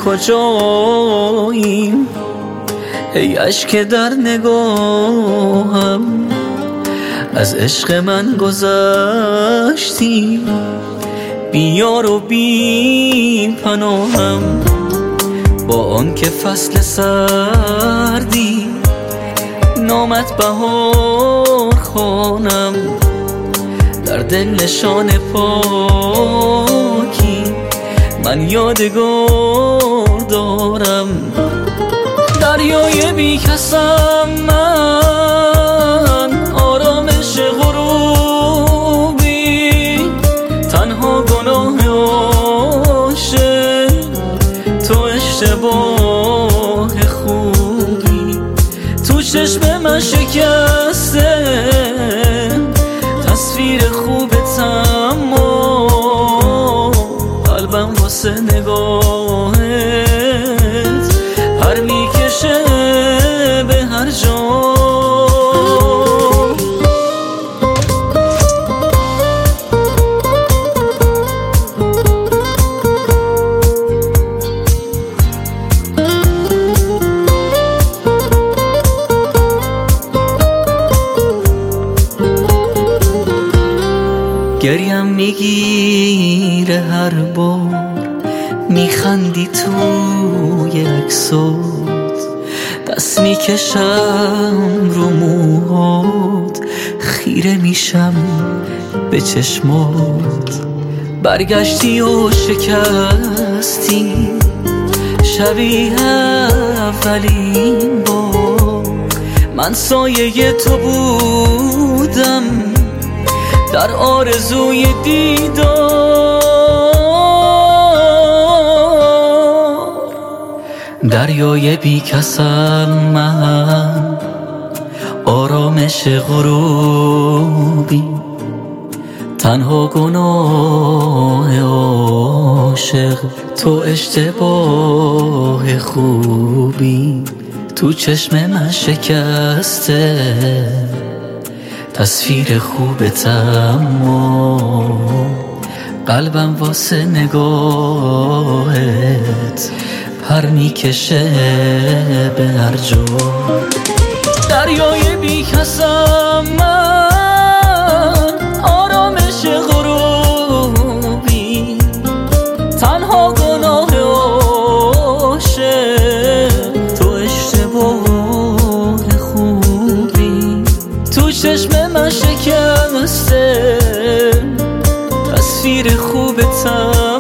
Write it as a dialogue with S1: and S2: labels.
S1: کجاییم؟ ای اشک در نگاهم از عشق من گذشتی، بی یار و بی پناهم. با آنکه فصل سردی نامت بهار خوانم، در دل نشان پاکی من یادگار دارم. دریای بی کسم من، آرامش غروبی، تنها گناه عاشق تو اشتباه خوبی. تو چشم من شکسته تصویر خوبت، اما قلبم واسه نگاهت پر میکشه به هر جا. گریم میگیره هر بار میخندی توی عکسات، دست میکشم رو موهات، خیره میشم به چشمات. برگشتی و شکستی شبیه اولین بار، من سایه تو بودم در آرزوی دیدار. دریای بی کسم من، آرامش غروبی، تنها گناه عاشق تو اشتباه خوبی. تو چشم من شکسته تصویر خوبت، اما قلبم واسه نگاهت پر میکشه به هر جا. دریای بی کسم من، آرامش غروبی، تنها گناه عاشق تو اشتباه خوبی. تو چشم من شکسته تصویر خوبت،